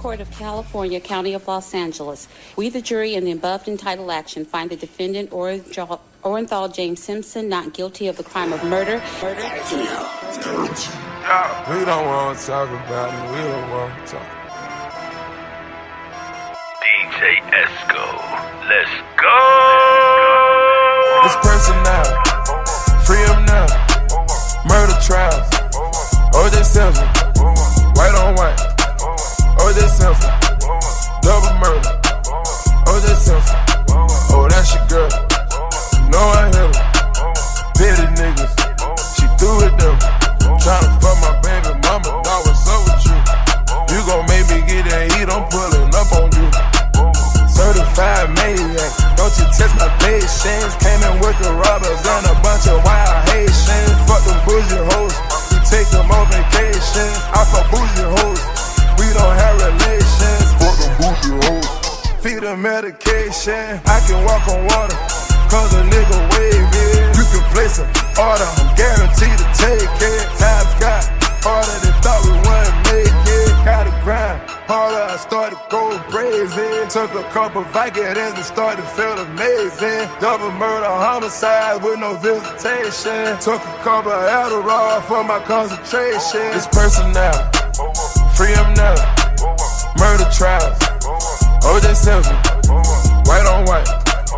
Court of California, County of Los Angeles. We, the jury, in the above entitled action, find the defendant, Orenthal James Simpson, not guilty of the crime of murder. We don't want to talk about it. We don't want to talk. DJ Esco, let's go. This person now, free him now. Murder trials, O.J. Simpson, white on white. O.J. Simpson, double murder. O.J. Simpson, oh that's your girl. You know I hit her. Petty niggas, she threw it them. Tryna fuck my baby mama, dog, what's up with you? You gon' make me get that heat, I'm pulling up on you. Certified maniac, don't you test my patience. Came in with the robbers and a bunch of wild Haitians. Fuck them bougie hoes, we take them on vacation. I fuck bougie hoes, we don't have relations. Fuck them bougie hoes, feed them medication. I can walk on water, cause a nigga wavy. You can place an order, I'm guaranteed to take it. Times got harder than thought we wouldn't make it. Gotta grind harder, I started going crazy. Took a couple Vicodins and started feeling amazing. Double murder, homicide with no visitation. Took a couple Adderall for my concentration. This person now, free him now. Murder trials, O.J. Simpson, white on white.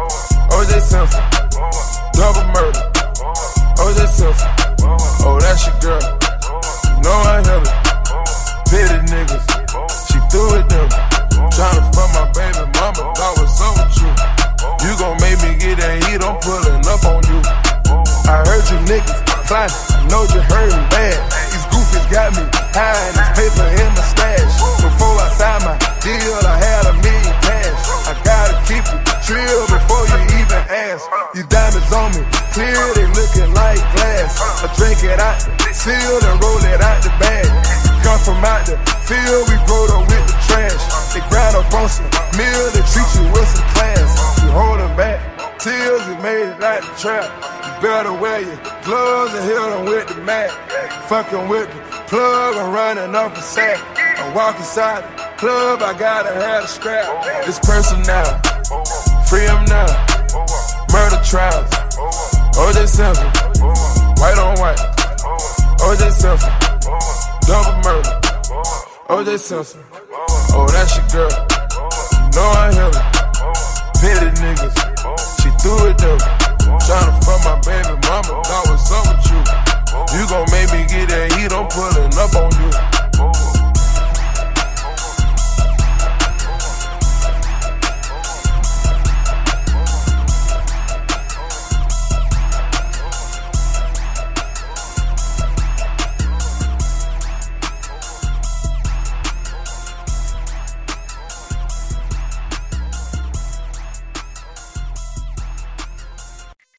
O.J. Simpson, double murder. O.J. Simpson, oh that's your girl. You know I hit her. Petty niggas, she threw it them. Tryna fuck my baby mama, dog, what's up with you? You gon' make me get that heat, I'm pulling up on you. I heard you niggas flying, I know you heard me bad. These goofies got me high and this paper in my stash. Before I signed my deal, I had $1 million cash. I gotta keep it trill before you even ask. These diamonds on me, clear, they looking like glass. I drink it out the seal and roll it out the bag. Come from out the field, we grow up with the trash. They grind up on some meal, they treat you with some class. You hold them back till you made it out the trap. You better wear your gloves and hit them with the mat. Fucking with the plug, I'm running up a sack. I walk inside the club, I gotta have a strap. This person now, free him now. Murder trials, O.J. Simpson, white on white. O.J. Simpson, double murder. O.J. Simpson, oh that's your girl. You know I hit her. Petty niggas, she threw it them. Tryna fuck my baby mama, dog, what's up with you? You gon' make me get that heat, I'm pulling up on you.